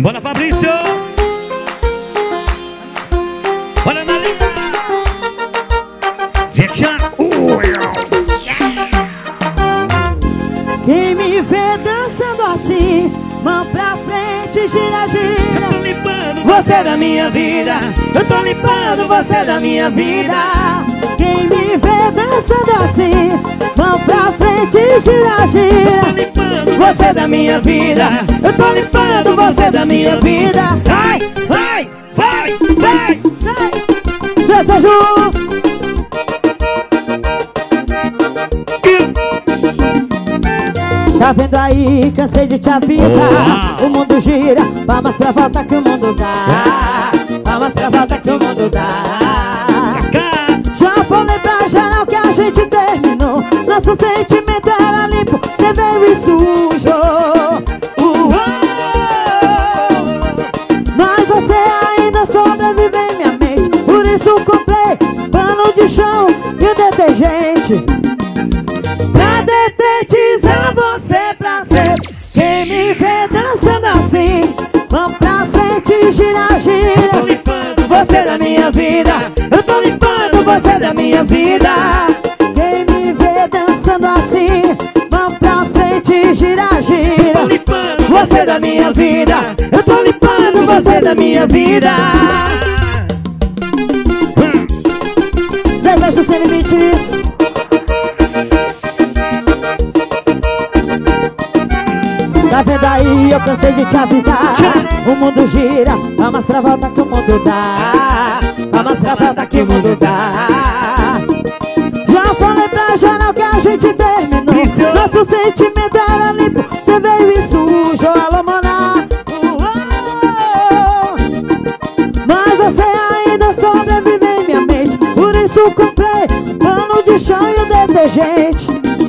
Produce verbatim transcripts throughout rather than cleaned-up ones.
Bora, Fabrício! Bora, Nalinha! Jequinha! Quem me vê dançando assim, mão pra frente, gira, gira. Eu tô limpando Você da minha vida, eu tô limpando você da minha vida. Quem me vê dançando assim, mão pra frente, gira, gira. Você da minha vida, eu tô limpando você da minha vida. Sai, sai, vai, vai! Desejo. Tá vendo aí, cansei de te avisar. Oh. O mundo gira, palmas pra volta que o mundo dá. Palmas pra volta que o mundo dá. Já falei pra geral que a gente terminou. Nosso sentimento era limpo, você veio e sujou. uh Mas você ainda sobrevive em minha mente. Por isso comprei pano de chão e detergente pra detetizar você pra sempre. Quem me vê dançando assim, mão pra frente, gira, gira. Eu tô limpando Você da minha vida, eu tô limpando você da minha vida. Quem me vê dançando assim, mão pra frente, gira, gira. Eu tô limpando Você da minha vida, eu tô limpando você da minha vida. Desejo sem limites. Tá vendo aí, eu cansei de te avisar. O mundo gira, palmas pra volta que o mundo dá. Palmas pra volta que o mundo dá. Já falei pra geral que a gente terminou. Nosso sentimento era limpo, você veio e sujou. Alô, Mona. Mas você ainda sobrevive em minha mente. Por isso comprei pano de chão e o detergente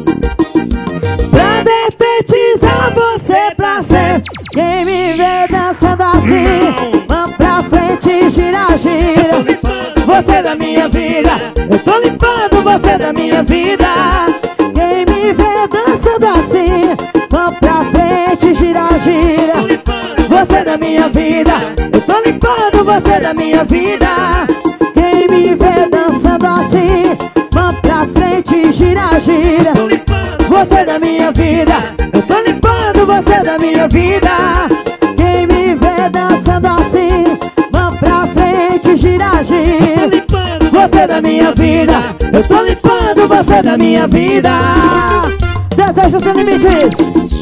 pra detetizar você pra sempre. Quem me vê dançando assim, mão pra frente, gira, gira. Você da minha vida, eu tô limpando você da minha vida. Quem me vê dançando assim, mão pra frente, gira, gira. Você da minha vida, eu tô limpando você da minha vida. Quem me vê dançando assim, mão pra frente, gira, gira. Você da minha vida, eu tô limpando você da minha vida. Quem me vê dançando assim, mão pra frente, gira, gira. Você da minha vida, eu tô limpando você da minha vida. Desejo sem limites.